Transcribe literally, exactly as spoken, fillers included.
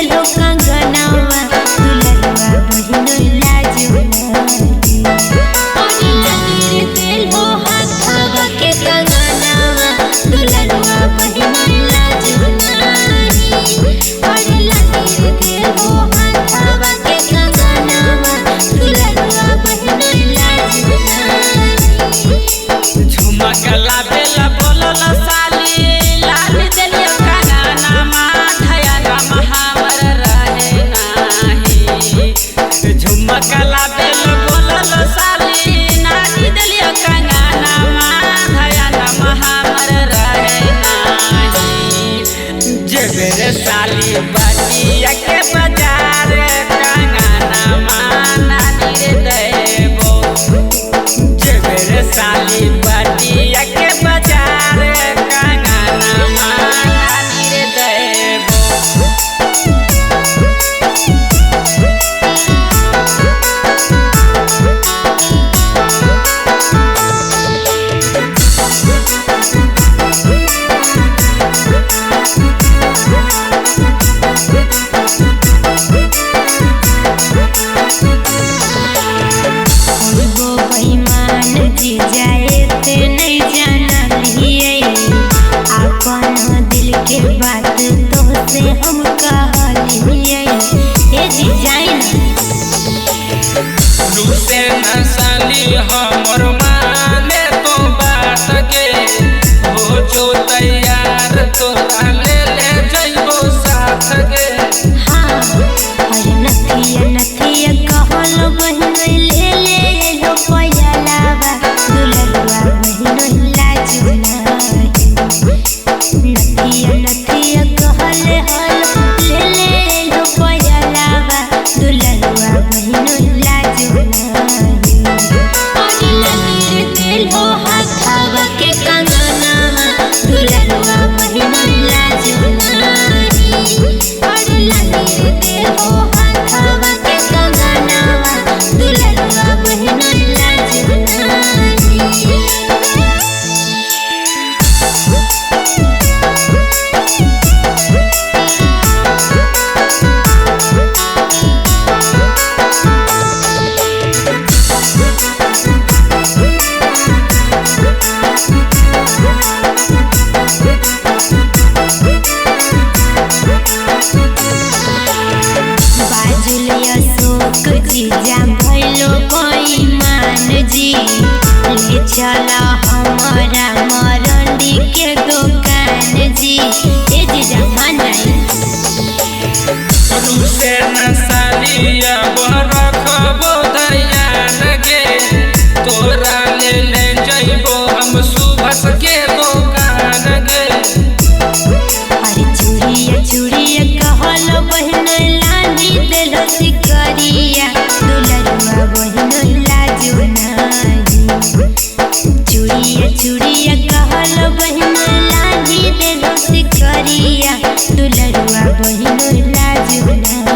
लो कंगनवा दुलरुआ बहिनो लाजो नारी और लकीर दे लो हाथवा के कंगनवा दुलरुआ बहिनो लाजो नारी और लकीर दे लो हाथवा के कंगनवा दुलरुआ बहिनो लाजो नारी झुमकला बेला बोलल साली लाल देलियो कानामा धया महावर रहे नाही झुमकला बेला बोलल साली नानी देलियो कानामा धया महावर रहे नाही जेबेरे साली बाटिया के बाजार कानामा नानी रे देबो जेबेरे साली बाटिया के बाजार कानामा नानी रे देबो जी जाए ते नहीं जाना लिए अपन दिल के बात तो से हम कहलिए ए जी जाए लूसे न साली हमर माने तो बात के हो जो तैयार तोरा ले ले जइबो साथ के हाँ अरे नथिया नथिया कहल बहिन ले ले लो पयलावा दुलरुआ बहिनो लाजो नारी नथिया नथिया कहल हल ले ले लो पयलावा दुलरुआ बहिनो लाजो नारी और लकीर दे लो हाथवा के कंगनवा दुलरुआ बहिनो लाजो नारी और लकीर दे लो हाथवा के कंगनवा दुलरुआ बहिनो लाजो नारी बाजुल अशोक जी जा भइलो बेईमान जी ले चला हमारा मरंडी के दुकान जी ए जी जमानाई लूसे न सालिया रखबो ध्यान गे तोरा ले ले जइबो हम सुबह के दुकान गे अरे चूड़िया चूड़िया कहल बहिन लानी देलो सिकरिया दुलरुआ बहिनो लाजो नारी चूड़िया चूड़िया कहल बहिन लानी देलो सिकरिया दुलरुआ बहिनो लाजो नारी।